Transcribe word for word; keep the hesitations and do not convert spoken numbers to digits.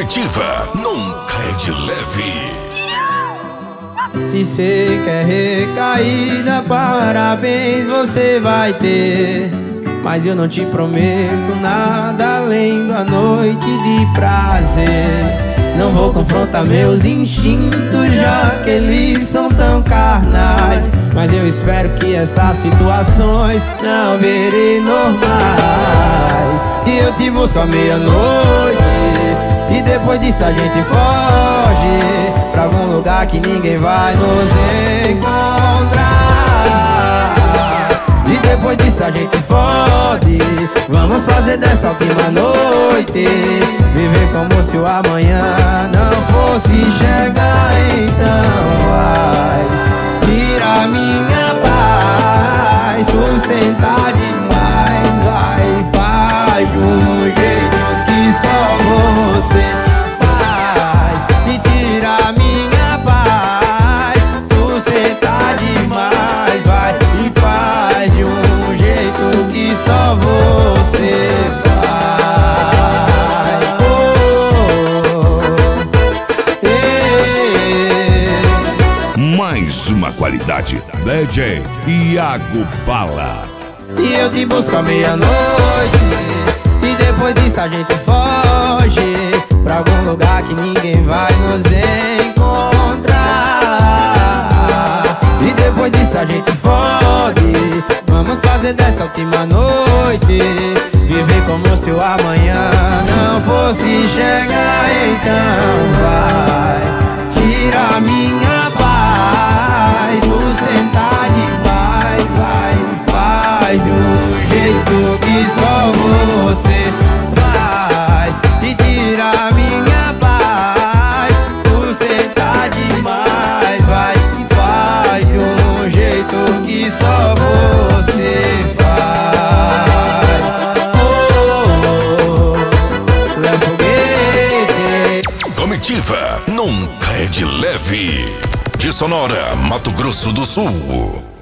Comitiva nunca é de leve. Se cê quer recaída, parabéns você vai ter. Mas eu não te prometo nada além da noite de prazer. Não vou confrontar meus instintos, já que eles são tão carnais. Mas eu espero que essas situações não virem normais. E eu te busco à meia-noite, e depois disso a gente foge pra algum lugar que ninguém vai nos encontrar. E depois disso a gente fode. Vamos fazer dessa última noite viver como se o amanhã não fosse chegar. Então vai, tira minha paz. Tu senta demais, vai, faz de um jeito que só você faz. E tira minha paz. Tu senta demais, vai, e faz de um jeito que só você faz. Oh, eh. Mais uma qualidade, D J Iago Bala. E eu te busco à meia-noite, e depois disso a gente foge pra algum lugar que ninguém vai nos encontrar. E depois disso a gente fode. Vamos fazer dessa última noite viver como se o amanhã não fosse chegar. Então vai, tira minha paz. Tu senta demais, vai, faz de um jeito que só você faz. E tira minha paz. Tu senta demais, vai, e faz de um jeito que só você faz. Oh, leva foguete. Comitiva nunca é de leve. De Sonora, Mato Grosso do Sul.